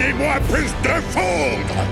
Donnez-moi plus de foudre!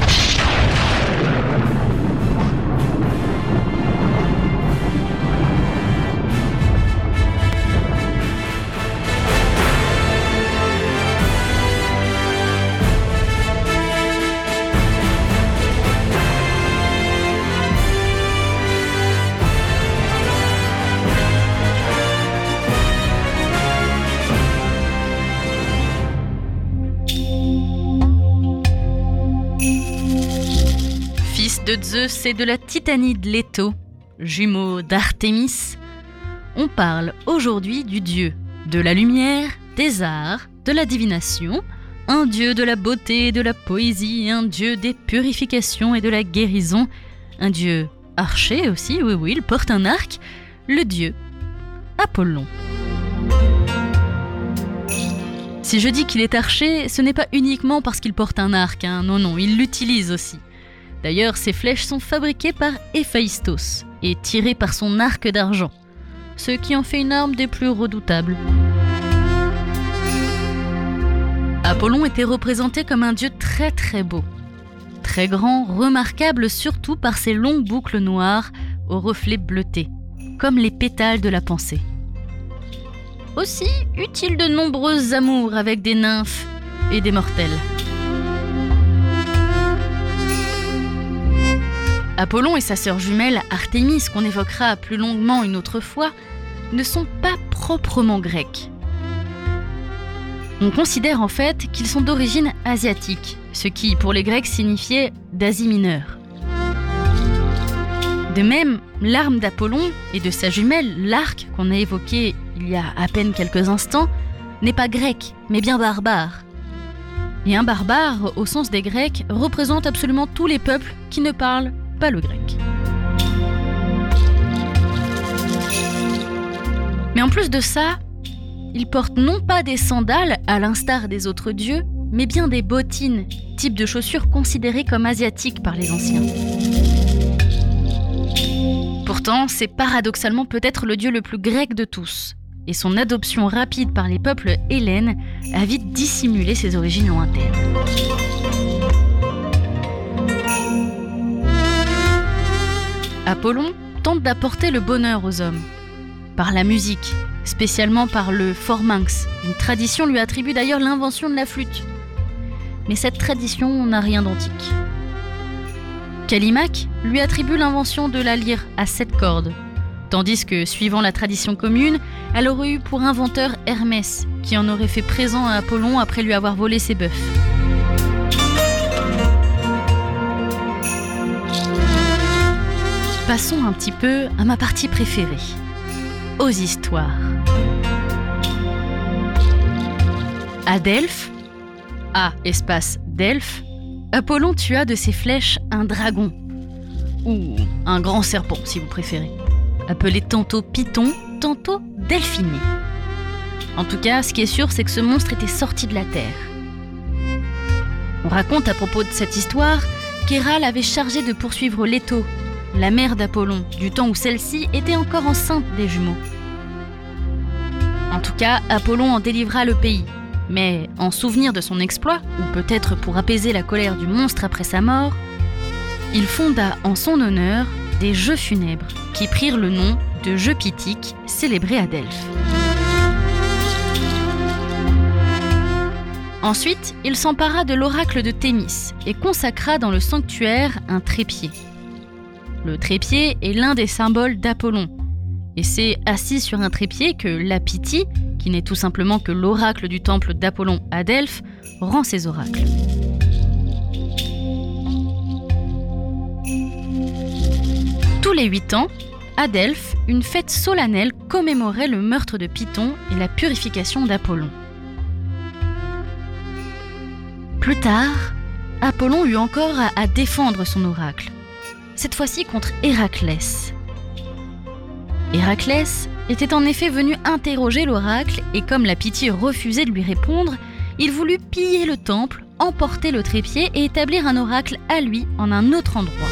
Fils de Zeus et de la Titanide Leto, jumeau d'Artémis, on parle aujourd'hui du dieu de la lumière, des arts, de la divination, un dieu de la beauté et de la poésie, un dieu des purifications et de la guérison, un dieu archer aussi, oui, il porte un arc, le dieu Apollon. Si je dis qu'il est archer, ce n'est pas uniquement parce qu'il porte un arc, non, il l'utilise aussi. D'ailleurs, ses flèches sont fabriquées par Héphaïstos et tirées par son arc d'argent, ce qui en fait une arme des plus redoutables. Apollon était représenté comme un dieu très très beau, très grand, remarquable surtout par ses longues boucles noires aux reflets bleutés, comme les pétales de la pensée. Aussi eut-il de nombreuses amours avec des nymphes et des mortels. Apollon et sa sœur jumelle Artémis, qu'on évoquera plus longuement une autre fois, ne sont pas proprement grecs. On considère en fait qu'ils sont d'origine asiatique, ce qui pour les Grecs signifiait d'Asie mineure. De même, l'arme d'Apollon et de sa jumelle, l'arc qu'on a évoqué il y a à peine quelques instants, n'est pas grec, mais bien barbare. Et un barbare, au sens des Grecs, représente absolument tous les peuples qui ne parlent pas le grec. Mais en plus de ça, il porte non pas des sandales à l'instar des autres dieux, mais bien des bottines, type de chaussures considérées comme asiatiques par les anciens. Pourtant, c'est paradoxalement peut-être le dieu le plus grec de tous, et son adoption rapide par les peuples hellènes a vite dissimulé ses origines lointaines. Apollon tente d'apporter le bonheur aux hommes, par la musique, spécialement par le pharynx. Une tradition lui attribue d'ailleurs l'invention de la flûte. Mais cette tradition n'a rien d'antique. Callimaque lui attribue l'invention de la lyre à 7 cordes, tandis que, suivant la tradition commune, elle aurait eu pour inventeur Hermès, qui en aurait fait présent à Apollon après lui avoir volé ses bœufs. Passons un petit peu à ma partie préférée, aux histoires. À Delphes, Delphes, Apollon tua de ses flèches un dragon, ou un grand serpent si vous préférez, appelé tantôt Python, tantôt Delphiné. En tout cas, ce qui est sûr, c'est que ce monstre était sorti de la terre. On raconte à propos de cette histoire qu'Héra l'avait chargé de poursuivre Leto, la mère d'Apollon, du temps où celle-ci était encore enceinte des jumeaux. En tout cas, Apollon en délivra le pays, mais en souvenir de son exploit, ou peut-être pour apaiser la colère du monstre après sa mort, il fonda en son honneur des jeux funèbres qui prirent le nom de jeux pythiques célébrés à Delphes. Ensuite, il s'empara de l'oracle de Thémis et consacra dans le sanctuaire un trépied. Le trépied est l'un des symboles d'Apollon, et c'est assis sur un trépied que la Pythie, qui n'est tout simplement que l'oracle du temple d'Apollon à Delphes, rend ses oracles. Tous les 8 ans, à Delphes, une fête solennelle commémorait le meurtre de Python et la purification d'Apollon. Plus tard, Apollon eut encore à défendre son oracle, cette fois-ci contre Héraclès. Héraclès était en effet venu interroger l'oracle et comme la Pythie refusait de lui répondre, il voulut piller le temple, emporter le trépied et établir un oracle à lui en un autre endroit.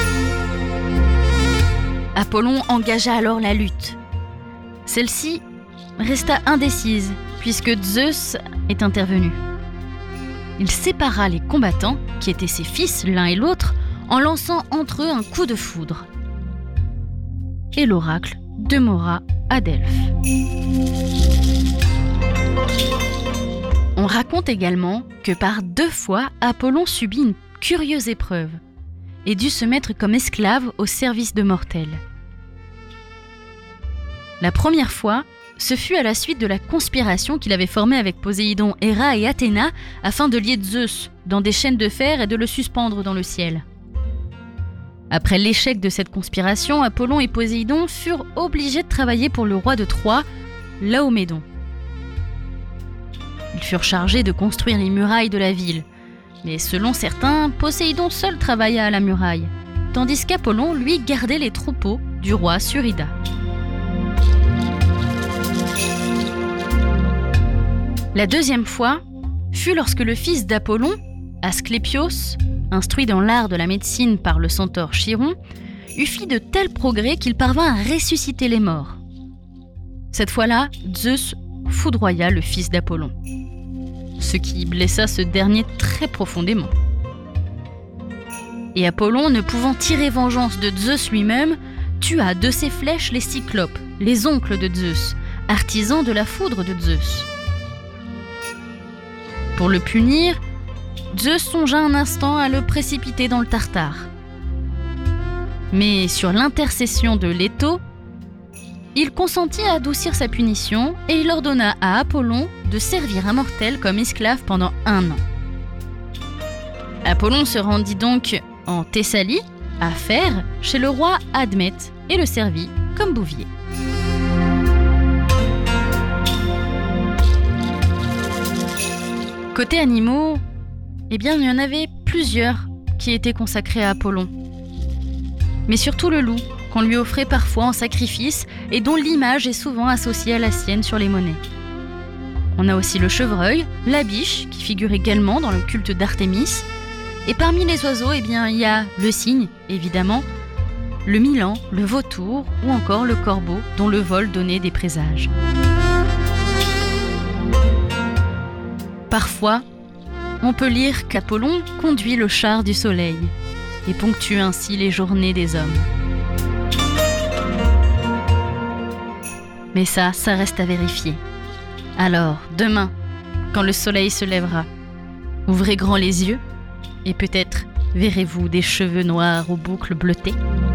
Apollon engagea alors la lutte. Celle-ci resta indécise puisque Zeus est intervenu. il sépara les combattants, qui étaient ses fils l'un et l'autre, en lançant entre eux un coup de foudre. Et l'oracle demeura à Delphes. On raconte également que par 2 fois, Apollon subit une curieuse épreuve et dut se mettre comme esclave au service de mortels. La première fois, ce fut à la suite de la conspiration qu'il avait formée avec Poséidon, Héra et Athéna afin de lier Zeus dans des chaînes de fer et de le suspendre dans le ciel. Après l'échec de cette conspiration, Apollon et Poséidon furent obligés de travailler pour le roi de Troie, Laomédon. Ils furent chargés de construire les murailles de la ville, mais selon certains, Poséidon seul travailla à la muraille, tandis qu'Apollon, lui, gardait les troupeaux du roi sur Ida. La deuxième fois fut lorsque le fils d'Apollon, Asclépios, instruit dans l'art de la médecine par le centaure Chiron, eut fait de tels progrès qu'il parvint à ressusciter les morts. Cette fois-là, Zeus foudroya le fils d'Apollon, ce qui blessa ce dernier très profondément. Et Apollon, ne pouvant tirer vengeance de Zeus lui-même, tua de ses flèches les Cyclopes, les oncles de Zeus, artisans de la foudre de Zeus. Pour le punir, Zeus songea un instant à le précipiter dans le Tartare. Mais sur l'intercession de Leto, il consentit à adoucir sa punition et il ordonna à Apollon de servir un mortel comme esclave pendant 1 an. Apollon se rendit donc en Thessalie, à Phère, chez le roi Admète, et le servit comme bouvier. Côté animaux, il y en avait plusieurs qui étaient consacrés à Apollon. Mais surtout le loup, qu'on lui offrait parfois en sacrifice et dont l'image est souvent associée à la sienne sur les monnaies. On a aussi le chevreuil, la biche, qui figure également dans le culte d'Artémis. Et parmi les oiseaux, il y a le cygne, évidemment, le milan, le vautour ou encore le corbeau, dont le vol donnait des présages. Parfois, on peut lire qu'Apollon conduit le char du soleil et ponctue ainsi les journées des hommes. Mais ça reste à vérifier. Alors, demain, quand le soleil se lèvera, ouvrez grand les yeux et peut-être verrez-vous des cheveux noirs aux boucles bleutées.